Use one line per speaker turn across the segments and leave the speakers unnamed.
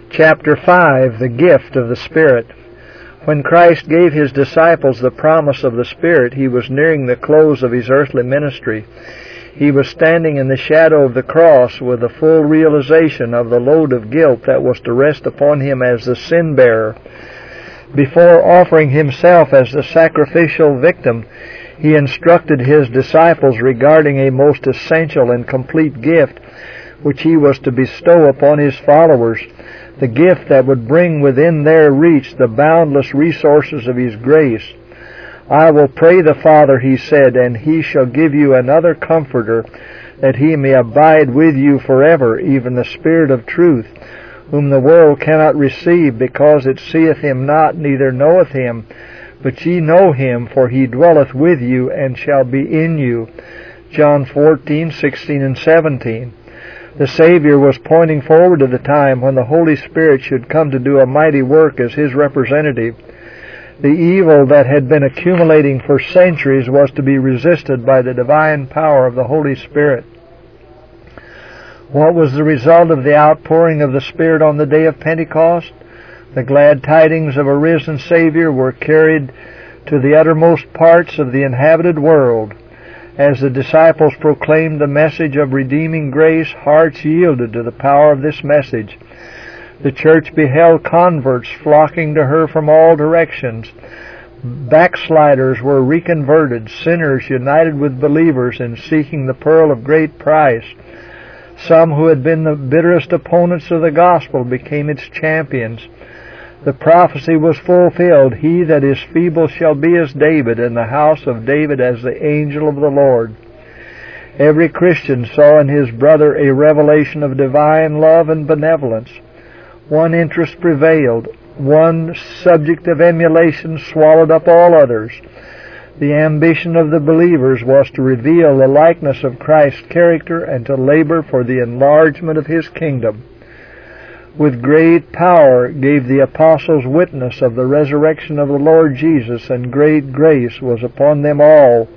Chapter 5, the Gift of the Spirit. When Christ gave His disciples the promise of the Spirit, He was nearing the close of His earthly ministry. He was standing in the shadow of the cross with the full realization of the load of guilt that was to rest upon Him as the sin-bearer. Before offering Himself as the sacrificial victim, He instructed His disciples regarding a most essential and complete gift which He was to bestow upon His followers, the gift that would bring within their reach the boundless resources of His grace. "I will pray the Father," He said, "and He shall give you another Comforter, that He may abide with you forever, even the Spirit of truth, whom the world cannot receive, because it seeth Him not, neither knoweth Him. But ye know Him, for He dwelleth with you, and shall be in you." John 14:16 and 17. The Savior was pointing forward to the time when the Holy Spirit should come to do a mighty work as His representative. The evil that had been accumulating for centuries was to be resisted by the divine power of the Holy Spirit. What was the result of the outpouring of the Spirit on the day of Pentecost? The glad tidings of a risen Savior were carried to the uttermost parts of the inhabited world. As the disciples proclaimed the message of redeeming grace, hearts yielded to the power of this message. The church beheld converts flocking to her from all directions. Backsliders were reconverted, sinners united with believers in seeking the pearl of great price. Some who had been the bitterest opponents of the gospel became its champions. The prophecy was fulfilled, "He that is feeble shall be as David, and the house of David as the angel of the Lord." Every Christian saw in his brother a revelation of divine love and benevolence. One interest prevailed. One subject of emulation swallowed up all others. The ambition of the believers was to reveal the likeness of Christ's character and to labor for the enlargement of His kingdom. With great power gave the apostles witness of the resurrection of the Lord Jesus, and great grace was upon them all.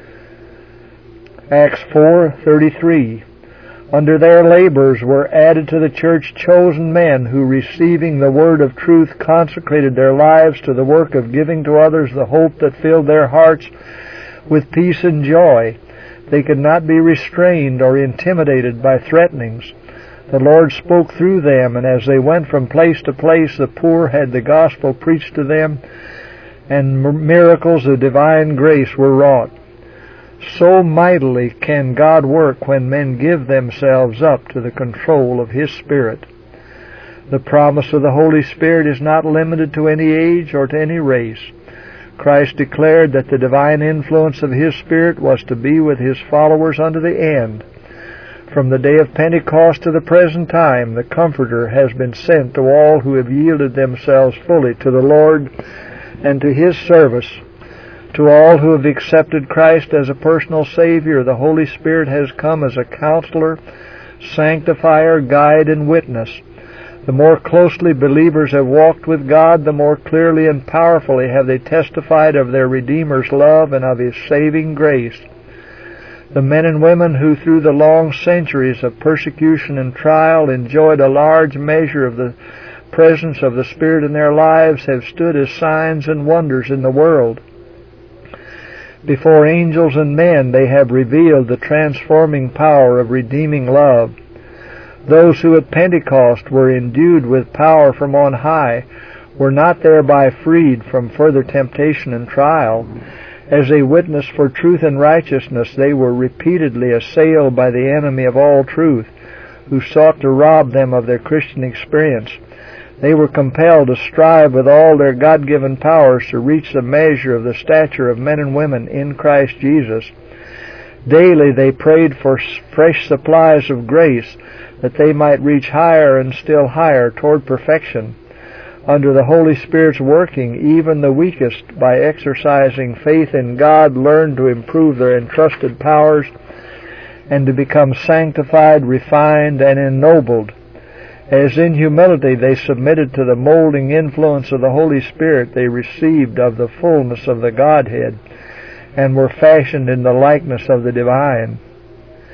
Acts 4:33. Under their labors were added to the church chosen men who, receiving the word of truth, consecrated their lives to the work of giving to others the hope that filled their hearts with peace and joy. They could not be restrained or intimidated by threatenings. The Lord spoke through them, and as they went from place to place, the poor had the gospel preached to them, and miracles of divine grace were wrought. So mightily can God work when men give themselves up to the control of His Spirit. The promise of the Holy Spirit is not limited to any age or to any race. Christ declared that the divine influence of His Spirit was to be with His followers unto the end. From the day of Pentecost to the present time, the Comforter has been sent to all who have yielded themselves fully to the Lord and to His service. To all who have accepted Christ as a personal Savior, the Holy Spirit has come as a counselor, sanctifier, guide, and witness. The more closely believers have walked with God, the more clearly and powerfully have they testified of their Redeemer's love and of His saving grace. The men and women who through the long centuries of persecution and trial enjoyed a large measure of the presence of the Spirit in their lives have stood as signs and wonders in the world. Before angels and men they have revealed the transforming power of redeeming love. Those who at Pentecost were endued with power from on high were not thereby freed from further temptation and trial. As they witnessed for truth and righteousness, they were repeatedly assailed by the enemy of all truth, who sought to rob them of their Christian experience. They were compelled to strive with all their God-given powers to reach the measure of the stature of men and women in Christ Jesus. Daily they prayed for fresh supplies of grace, that they might reach higher and still higher toward perfection. Under the Holy Spirit's working, even the weakest, by exercising faith in God, learn to improve their entrusted powers and to become sanctified, refined, and ennobled. As in humility they submitted to the molding influence of the Holy Spirit, they received of the fullness of the Godhead and were fashioned in the likeness of the divine.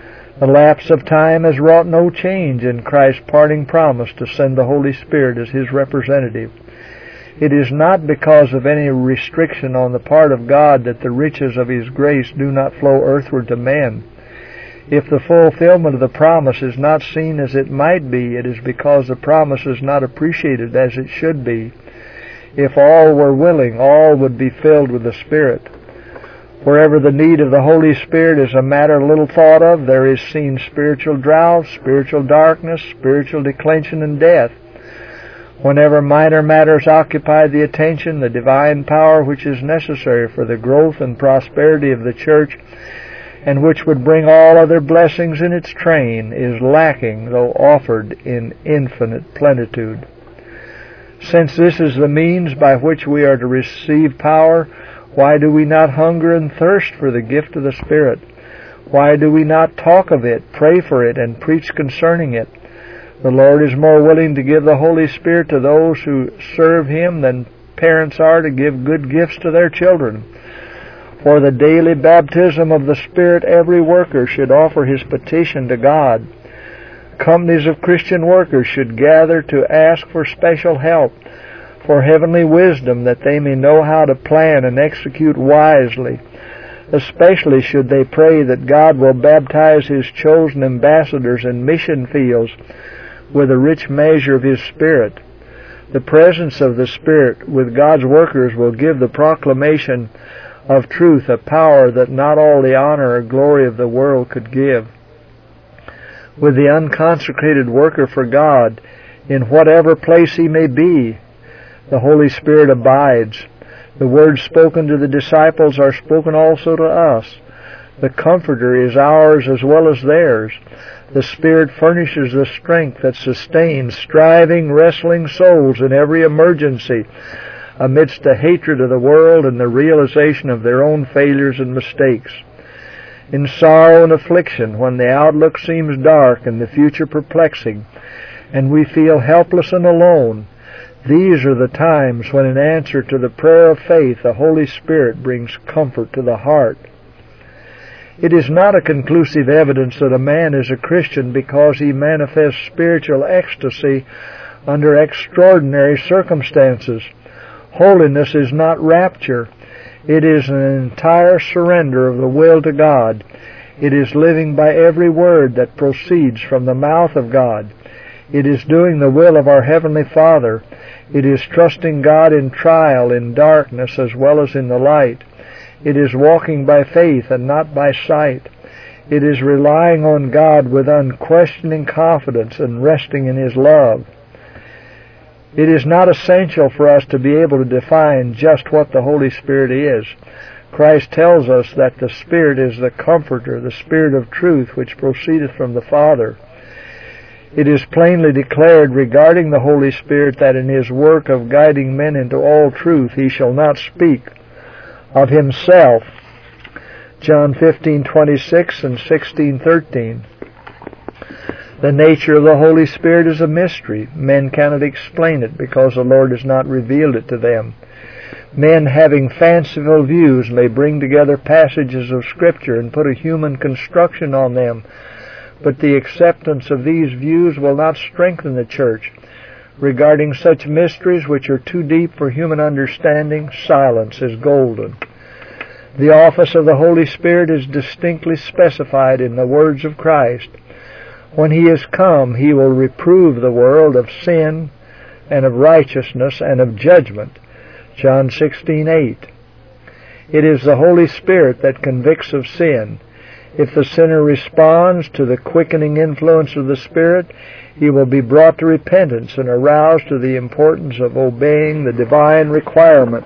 The lapse of time has wrought no change in Christ's parting promise to send the Holy Spirit as His representative. It is not because of any restriction on the part of God that the riches of His grace do not flow earthward to men. If the fulfillment of the promise is not seen as it might be, it is because the promise is not appreciated as it should be. If all were willing, all would be filled with the Spirit. Wherever the need of the Holy Spirit is a matter little thought of, there is seen spiritual drought, spiritual darkness, spiritual declension, and death. Whenever minor matters occupy the attention, the divine power which is necessary for the growth and prosperity of the church, and which would bring all other blessings in its train, is lacking, though offered in infinite plenitude. Since this is the means by which we are to receive power, why do we not hunger and thirst for the gift of the Spirit? Why do we not talk of it, pray for it, and preach concerning it? The Lord is more willing to give the Holy Spirit to those who serve Him than parents are to give good gifts to their children. For the daily baptism of the Spirit, every worker should offer his petition to God. Companies of Christian workers should gather to ask for special help, for heavenly wisdom, that they may know how to plan and execute wisely. Especially should they pray that God will baptize His chosen ambassadors in mission fields with a rich measure of His Spirit. The presence of the Spirit with God's workers will give the proclamation of truth a power that not all the honor or glory of the world could give. With the unconsecrated worker for God, in whatever place he may be, the Holy Spirit abides. The words spoken to the disciples are spoken also to us. The Comforter is ours as well as theirs. The Spirit furnishes the strength that sustains striving, wrestling souls in every emergency, amidst the hatred of the world and the realization of their own failures and mistakes. In sorrow and affliction, when the outlook seems dark and the future perplexing, and we feel helpless and alone, these are the times when, in answer to the prayer of faith, the Holy Spirit brings comfort to the heart. It is not a conclusive evidence that a man is a Christian because he manifests spiritual ecstasy under extraordinary circumstances. Holiness is not rapture. It is an entire surrender of the will to God. It is living by every word that proceeds from the mouth of God. It is doing the will of our Heavenly Father. It is trusting God in trial, in darkness, as well as in the light. It is walking by faith and not by sight. It is relying on God with unquestioning confidence and resting in His love. It is not essential for us to be able to define just what the Holy Spirit is. Christ tells us that the Spirit is the Comforter, the Spirit of truth, which proceedeth from the Father. It is plainly declared regarding the Holy Spirit that in His work of guiding men into all truth He shall not speak of Himself. John 15:26 and 16:13. The nature of the Holy Spirit is a mystery. Men cannot explain it because the Lord has not revealed it to them. Men having fanciful views may bring together passages of Scripture and put a human construction on them, but the acceptance of these views will not strengthen the church. Regarding such mysteries which are too deep for human understanding, silence is golden. The office of the Holy Spirit is distinctly specified in the words of Christ. When He is come, He will reprove the world of sin and of righteousness and of judgment. John 16:8. It is the Holy Spirit that convicts of sin. If the sinner responds to the quickening influence of the Spirit, he will be brought to repentance and aroused to the importance of obeying the divine requirements.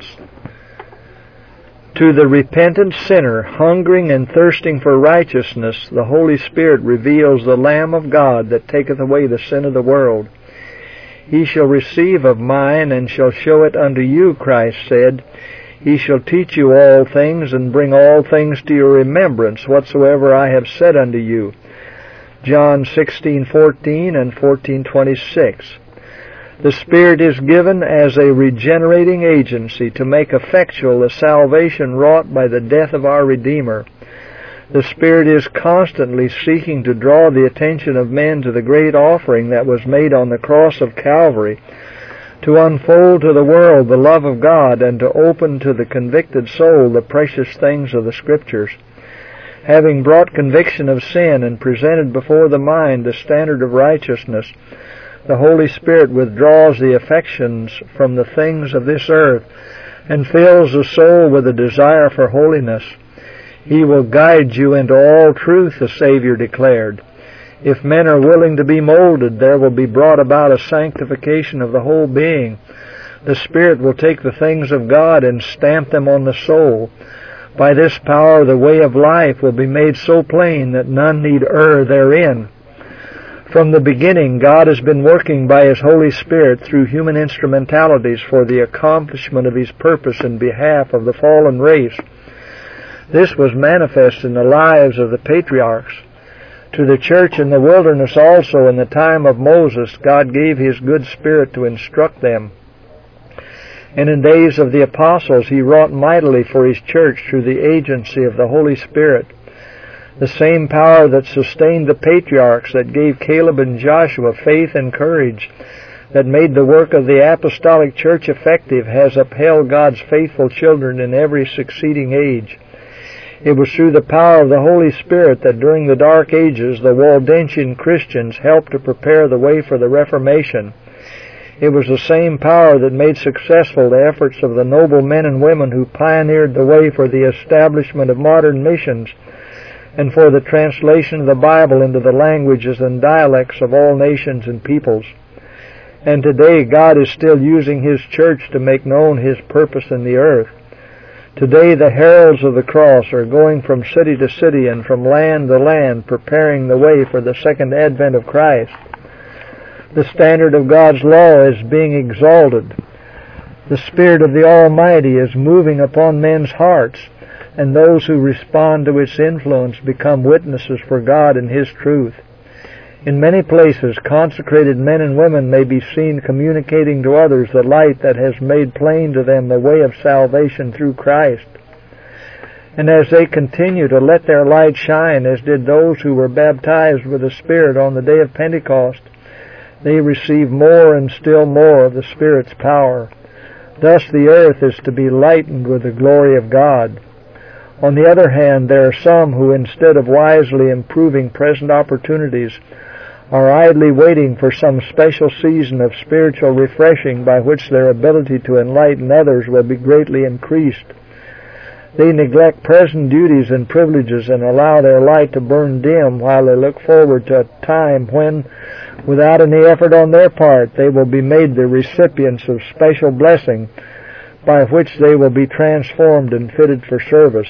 To the repentant sinner, hungering and thirsting for righteousness, the Holy Spirit reveals the Lamb of God that taketh away the sin of the world. He shall receive of mine, and shall show it unto you, Christ said. He shall teach you all things, and bring all things to your remembrance, whatsoever I have said unto you. John 16:14 and 14:26. The Spirit is given as a regenerating agency to make effectual the salvation wrought by the death of our Redeemer. The Spirit is constantly seeking to draw the attention of men to the great offering that was made on the cross of Calvary, to unfold to the world the love of God, and to open to the convicted soul the precious things of the Scriptures. Having brought conviction of sin and presented before the mind the standard of righteousness, the Holy Spirit withdraws the affections from the things of this earth and fills the soul with a desire for holiness. He will guide you into all truth, the Savior declared. If men are willing to be molded, there will be brought about a sanctification of the whole being. The Spirit will take the things of God and stamp them on the soul. By this power, the way of life will be made so plain that none need err therein. From the beginning, God has been working by His Holy Spirit through human instrumentalities for the accomplishment of His purpose in behalf of the fallen race. This was manifest in the lives of the patriarchs. To the church in the wilderness also, in the time of Moses, God gave His good Spirit to instruct them. And in days of the apostles, He wrought mightily for His church through the agency of the Holy Spirit. The same power that sustained the patriarchs, that gave Caleb and Joshua faith and courage, that made the work of the apostolic church effective, has upheld God's faithful children in every succeeding age. It was through the power of the Holy Spirit that during the Dark Ages the Waldensian Christians helped to prepare the way for the Reformation. It was the same power that made successful the efforts of the noble men and women who pioneered the way for the establishment of modern missions and for the translation of the Bible into the languages and dialects of all nations and peoples. And today God is still using His church to make known His purpose in the earth. Today the heralds of the cross are going from city to city and from land to land, preparing the way for the second advent of Christ. The standard of God's law is being exalted. The Spirit of the Almighty is moving upon men's hearts, and those who respond to its influence become witnesses for God and His truth. In many places, consecrated men and women may be seen communicating to others the light that has made plain to them the way of salvation through Christ. And as they continue to let their light shine, as did those who were baptized with the Spirit on the day of Pentecost, they receive more and still more of the Spirit's power. Thus the earth is to be lightened with the glory of God. On the other hand, there are some who, instead of wisely improving present opportunities, are idly waiting for some special season of spiritual refreshing by which their ability to enlighten others will be greatly increased. They neglect present duties and privileges and allow their light to burn dim while they look forward to a time when, without any effort on their part, they will be made the recipients of special blessing by which they will be transformed and fitted for service.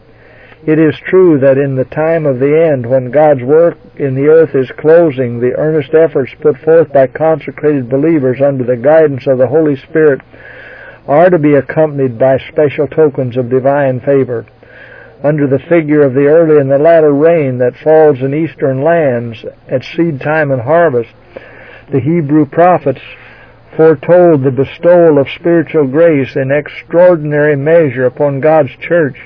It is true that in the time of the end, when God's work in the earth is closing, the earnest efforts put forth by consecrated believers under the guidance of the Holy Spirit are to be accompanied by special tokens of divine favor. Under the figure of the early and the latter rain that falls in eastern lands at seed time and harvest, the Hebrew prophets foretold the bestowal of spiritual grace in extraordinary measure upon God's church.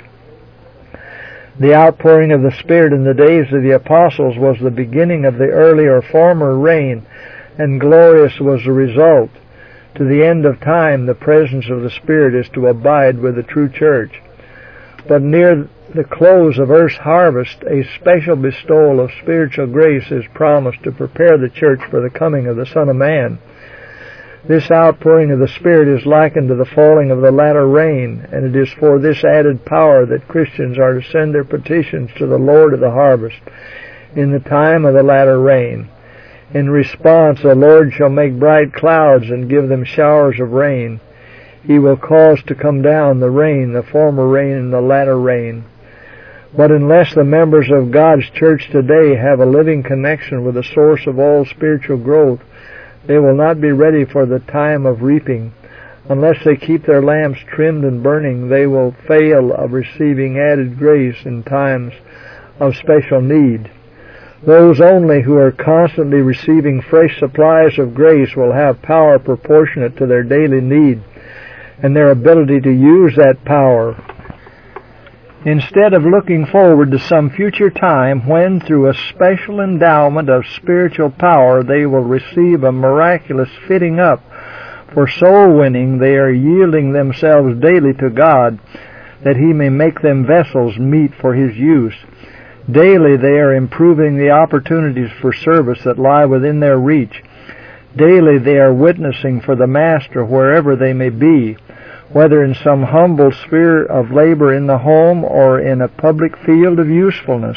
The outpouring of the Spirit in the days of the apostles was the beginning of the early or former rain, and glorious was the result. To the end of time, the presence of the Spirit is to abide with the true church. But near the close of earth's harvest, a special bestowal of spiritual grace is promised to prepare the church for the coming of the Son of Man. This outpouring of the Spirit is likened to the falling of the latter rain, and it is for this added power that Christians are to send their petitions to the Lord of the harvest in the time of the latter rain. In response, the Lord shall make bright clouds and give them showers of rain. He will cause to come down the rain, the former rain and the latter rain. But unless the members of God's church today have a living connection with the source of all spiritual growth, they will not be ready for the time of reaping. Unless they keep their lamps trimmed and burning, they will fail of receiving added grace in times of special need. Those only who are constantly receiving fresh supplies of grace will have power proportionate to their daily need, and their ability to use that power Instead of looking forward to some future time when, through a special endowment of spiritual power, they will receive a miraculous fitting up for soul winning, they are yielding themselves daily to God, that He may make them vessels meet for His use. Daily they are improving the opportunities for service that lie within their reach. Daily they are witnessing for the Master wherever they may be, whether in some humble sphere of labor in the home or in a public field of usefulness.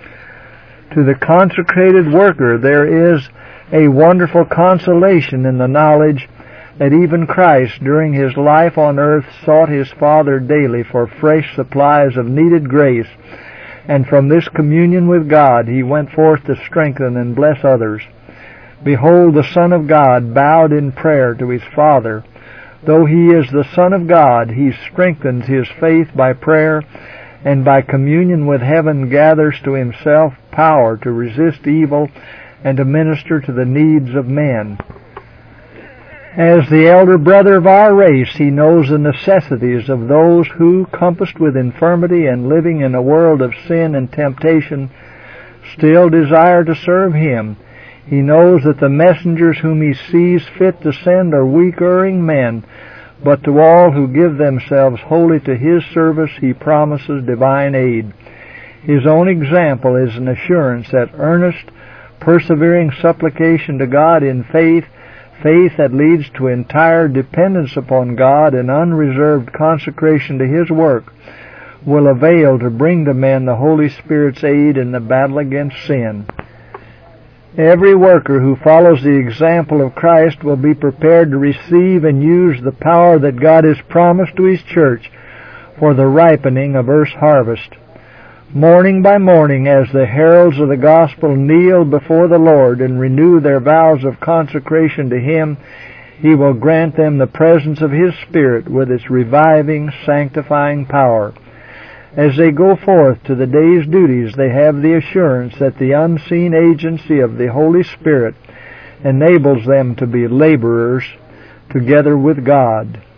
To the consecrated worker there is a wonderful consolation in the knowledge that even Christ during His life on earth sought His Father daily for fresh supplies of needed grace, and from this communion with God He went forth to strengthen and bless others. Behold, the Son of God bowed in prayer to His Father. Though He is the Son of God, He strengthens His faith by prayer, and by communion with heaven gathers to Himself power to resist evil and to minister to the needs of men. As the elder brother of our race, He knows the necessities of those who, compassed with infirmity and living in a world of sin and temptation, still desire to serve Him. He knows that the messengers whom He sees fit to send are weak, erring men, but to all who give themselves wholly to His service He promises divine aid. His own example is an assurance that earnest, persevering supplication to God in faith, faith that leads to entire dependence upon God and unreserved consecration to His work, will avail to bring to men the Holy Spirit's aid in the battle against sin. Every worker who follows the example of Christ will be prepared to receive and use the power that God has promised to His church for the ripening of earth's harvest. Morning by morning, as the heralds of the gospel kneel before the Lord and renew their vows of consecration to Him, He will grant them the presence of His Spirit with its reviving, sanctifying power. As they go forth to the day's duties, they have the assurance that the unseen agency of the Holy Spirit enables them to be laborers together with God.